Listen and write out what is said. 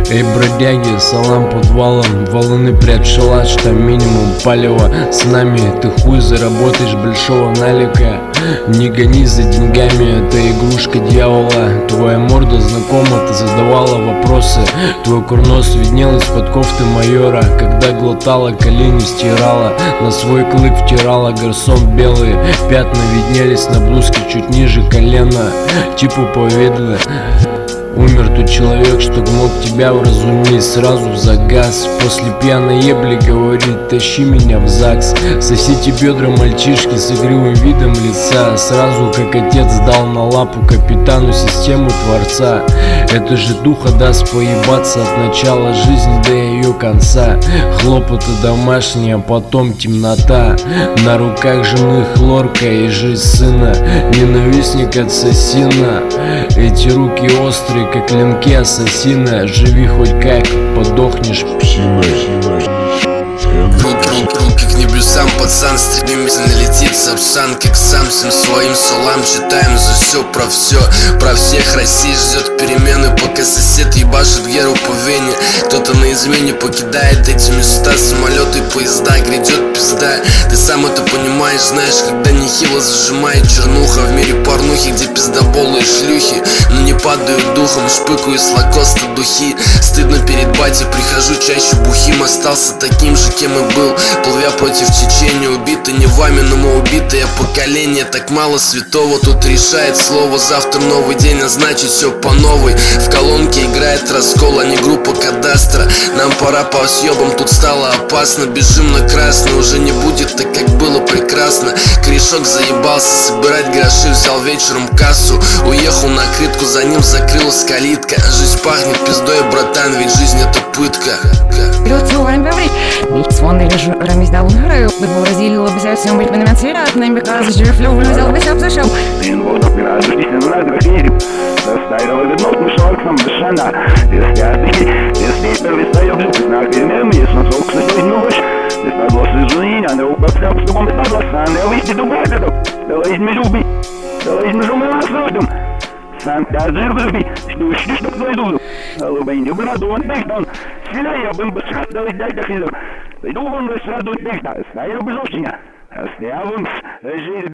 Эй, бродяги, салам подвалом, валуны прячь шалаш, там минимум палева. С нами ты хуй заработаешь большого налика. Не гони за деньгами, это игрушка дьявола. Твоя морда знакома, ты задавала вопросы. Твой курнос виднел из-под кофты майора, когда глотала, колени стирала, на свой клык втирала гарсон белые. Пятна виднелись на блузке чуть ниже колена. Типу поведали. Умер тот человек, что мог тебя вразумить, сразу в загаз. После пьяной ебли говорит: тащи меня в ЗАГС. Сосите бедра мальчишки с игривым видом лица, сразу как отец дал на лапу капитану систему творца. Это же духа даст поебаться от начала жизни до ее конца. Хлопоты домашние, а потом темнота. На руках жены хлорка и жизнь сына, ненавистник ассасина. Эти руки острые, как клинки ассасина. Живи хоть как, подохнешь псиной. Руки к небесам, пацан, стремимся налетит сапсан, как сам всем своим салам. Читаем за все, про всех. Россия ждет перемены, пока сосед ебашит геру по вене. Кто-то на измене покидает эти места, самолеты, поезда, грядет пизда. Ты сам это понимаешь, знаешь, когда нехило зажимает чернуха. В мире порнухи, где пиздоболы и шлюхи, но не падают духом, шпыкаю из лакоста духи. Стыдно перед батей, прихожу чаще бухим. Остался таким же, кем и был, плывя против течения. Убиты не вами, но мы убитое поколение. Так мало святого, тут решает слово. Завтра новый день, а значит все по новой. В колонке играет раскол, а не группа кадастра. Нам пора по съебам, тут стало опасно. Бежим на красный, уже не будет так, как было прекрасно. Корешок заебался собирать гроши, взял вечером кассу. Уехал на крытку, за ним закрылась калитка. Жизнь пахнет пиздой, братан, ведь жизнь это пытка. Свон или же рамись да лунары, бо разделила бы себя всем быть монумент свира, от нами каза жирфлю, взял бы себя обзашел. Din vårt oppgrad, hvis den er grep, så steiler over et nått med slag som beskjønner. Det sliter hvis det jobber opp snakker med mye som folk som står i nord. Det står blåst i zonene, det oppe frem skal komme til plassen, det er viktig å bære det. Det er ikke med robi, det er ikke med robi, hva står det om? Sant, det er zirvurbi, snusht nok noe dolo. Alle bein, det blir doon bektan. Sila jobben beskatt, det er ikke det. Det er doon beskatt, det er ikke det. Det er jobben